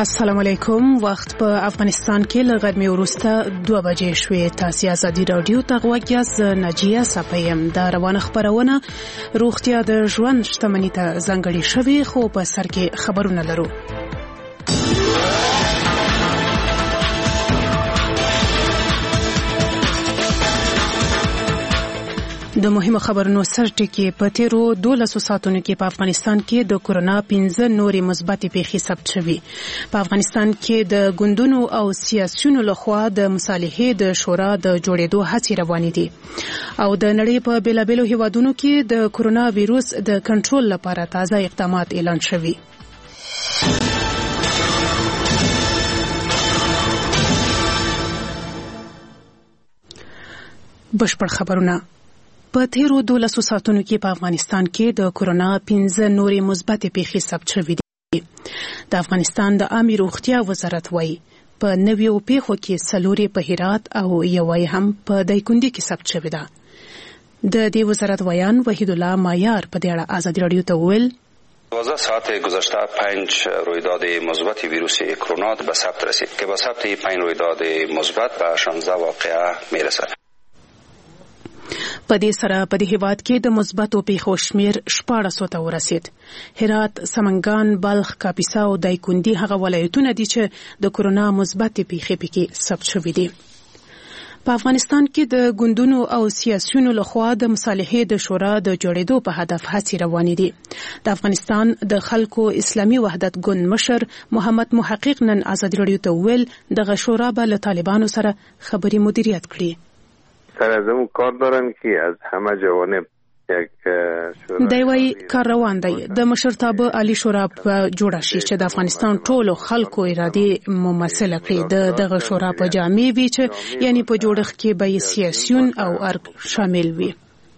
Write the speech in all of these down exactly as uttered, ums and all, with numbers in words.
السلام علیکم. وخت په افغانستان کې له غرمې وروسته دوه بجې شوې. تاسو ازادي رادیو ته غوږ یاست. نجیه صفیم د روانه خبرونه روغتیا د ژوند شتمنۍ ته ځانګړې شوې، خو په سر کې خبرونه لرو. د مهمو خبرونو سرټکی په تیرو دولسو ساعتونو کې په افغانستان کې د کورونا پنځه نورې مثبتې پیښې ثبت شوې. په افغانستان کې د ګوندونو او سیاسيونو لخوا د مصالحې د شورا د جوړېدو هڅې روانې دي او د نړۍ په بیلابیلو هیوادونو کې د کورونا وایروس د کنټرول لپاره تازه اقدامات اعلان شوي. بشپړ خبرونه. په تیرو دولسو ساعتونو کې په افغانستان کې د کورونا پنځه نورې مثبتې پیښې ثبت شوې دي. د افغانستان د عامه روغتیا وزارت وایي په نویو پیښو کې څلورې په هرات او یوې هم په دایکنډي کې ثبت شوې ده. د دې وزارت ویان وحید الله مایار په دې اړه ازادي رادیو ته وویل: دوازده ساعت گذشته پنج رویداد مثبت ویروس کرونا به ثبت رسید که با ثبت پنج رویداد مثبت به شانزده واقعه میرسد. په دې سره په دې هیواد کې د مثبتو پیښو شمیر شپاړس ته ورسید. هرات، سمنګان، بلخ، کاپیسا او دایکنډي هغه ولایتونه دي چې د کورونا مثبتې پیښې پکې ثبت شوې دي. په افغانستان کې د ګوندونو او سیاسيونو لخوا د مصالحې د شورا د جوړېدو په هدف هڅې روانې دي. د افغانستان د خلکو اسلامي وحدت ګوند مشر محمد محقق نن ازادي رادیو ته وویل دغه شورا به له طالبانو سره خبري مدیریت کړي. سر از اون کار دارن که از همه جوانب یک شورا دی وایي کار روان دی. د مشرتابه عالی شورا په جوړه شي چې د افغانستان ټولو خلکو ارادې ممثله کړي. د دغه شورا په جامع وي چې یعنی په جوړښت کې به سیاسيون او ارګ شامل وي.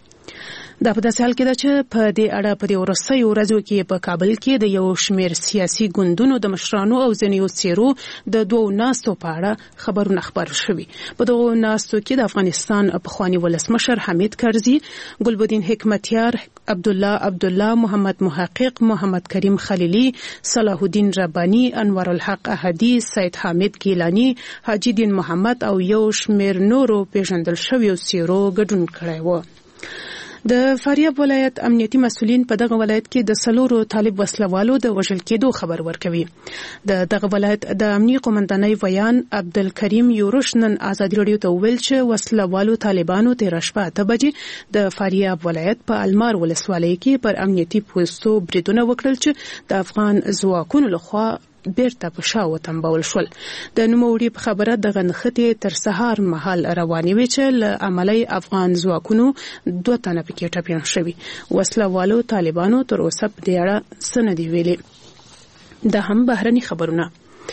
دا په داسې حال کې ده چې په دې اړه په دې ورځو ورځو کې په کابل کې د یو شمېر سیاسي ګوندونو د مشرانو او ځینو څیرو د دوو ناستو په اړه خبرونه خبر شوي. په دغو ناستو کې د افغانستان پخوانی ولسمشر حمید کرزي، ګلبدین حکمتیار، عبدالله عبدالله، محمد محقق، محمد کریم خلیلی، صلاح الدین ربانی، انور الحق احدی، سید حامد گیلانی، حاجی دین محمد او یو شمېر نورو پیژندل شویو څیرو ګډون کړی و. د فاریاب ولایت امنیتي مسؤلین په دغه ولایت کې د سلورو طالب وسلوالو د وژل کېدو خبر ورکوي. د دغه ولایت د امنیي قومندانۍ ویان عبدالکریم یورش نن ازادي رادیو ته وویل چې وسلوالو طالبانو تېره شپه اته بجې د فاریاب ولایت په المار ولسوالۍ کې پر امنیتي پوستو بریدونه وکړل چې د افغان ځواکونو لخوا بیرته په شا وتمبول شول. د نوموړي په خبره دغه نښتې تر سهار مهال روانې وې چې له عملی افغان ځواکونو دوه تنه پکې ټپیان شوي. وسلوالو طالبانو تر اوسه په دې اړه څه نه دي ویلي. دا هم بهرني خبرونه.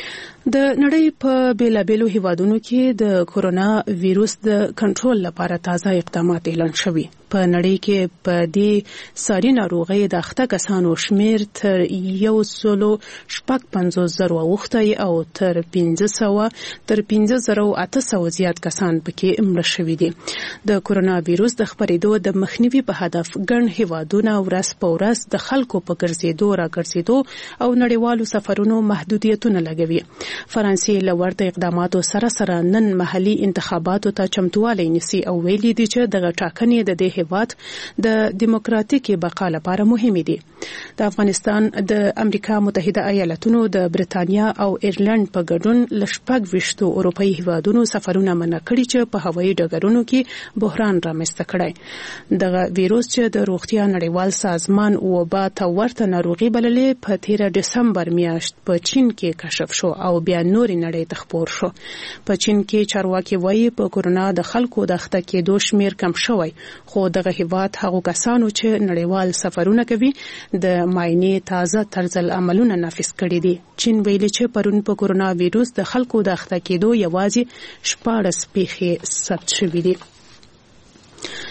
د نړۍ په بیلابیلو هیوادونو کې د کورونا وایروس د کنټرول لپاره تازه اقدامات اعلان شوي. په نړۍ کې په دې ساري ناروغۍ د اخته کسانو شمیر تر یو سلو شپږ پنځوس زره اوښتی او تر پنځه سوه تر پنځه زره اته سوه زیات کسان پکې مړه شوي دي. د کورونا وایروس د خپرېدو د مخنیوي په هدف ګڼ هیوادونه ورځ په ورځ د خلکو په ګرځېدو راګرځېدو او نړیوالو سفرونو محدودیتونه لګوي. فرانسې له ورته اقداماتو سره سره نن محلي انتخاباتو ته چمتووالی نیسي او ویلي دي چې دغه ټاکنې د دې هیواد د دیموکراتیکي بقا لپاره مهمې دي. د افغانستان د امریکا متحده ایالاتونو د برتانیا او ایرلند په ګډون له شپږ ویشتو اروپایي هیوادونو سفرونه منع کړي چې په هوایي ډګرونو کې بحران رامنځته کړی. دغه ویروس چې د روغتیا نړیوال سازمان وبا ته ورته ناروغي بللې په تیره دسمبر میاشت په چین کې کشف شو او بیا نورې نړۍ ته خپور شو. په چین کې چارواکي وایي په کورونا د خلکو د اخته کېدو شمیر کم شوی، خو دغه هیواد هغو کسانو چې نړیوال سفرونه کوي د معاینې تازه طرز العملونه نافذ کړي دي. چین ویلي چې پرون په کورونا وایروس د خلکو د اخته کېدو یوازې شپاړس پیښې ثبت شوي دي.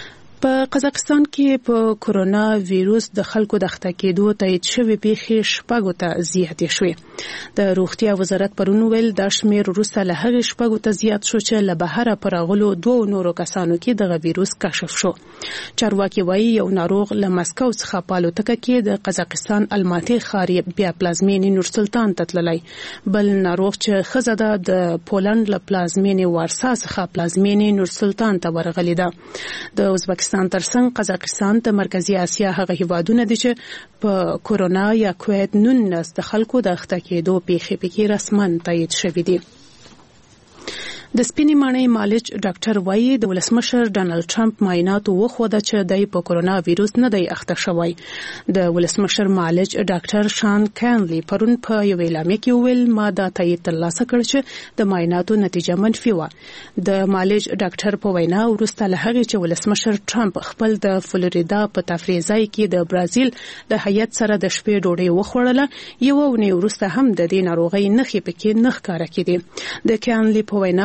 په قزاقستان کې په کورونا وایروس د خلکو د اخته کېدو تایید شوی پیښې شپږو ته زیاتې شوې. د روغتیا وزارت پرون ویل دا شمېر وروسته له هغې شپږو ته زیات شو چې له بهره په راغلو دوو نورو کسانو کې دغه وایروس کشف شو. چارواکي وایي یو ناروغ له مسکو څخه په الوتکه کې د قزاقستان الماتې ښار بیا پلازمینې نورسلطان ته تللی. بل ناروغ چې ښځه ده د پولنډ له پلازمینې وارسا څخه پلازمینې نورسلطان ته ورغلې ده. د ازبکستان ترڅنګ قزاقستان د مرکزی اسیا هغه هیوادونه دي چې په کورونا یا کووید نولس د خلکو د اخته کېدو پیښې پکې رسما تایید شوې دي. د سپینې ماڼۍ مالج ډاکټر وایي د ولسمشر ډانلډ ټرمپ معایناتو وښوده چې د په کورونا وایروس نه دی اخته شوی. د ولسمشر مالج ډاکټر شان کانلی پرون په یو اعلامیه کې ویل ما دا تایید ترلاسه کړ چې د معایناتو نتیجه منفي و. د مالج ډاکټر په وینا وروسته له هغې چې ولسمشر ټرمپ خپل د فلوریدا په تفریح ځای کې د برازیل د هیئت سره د شپې ډوډۍ وخوړله یوه اونۍ وروسته هم د دې ناروغۍ نښې پکې نه ښکاره کېدې. د کانلی په وینا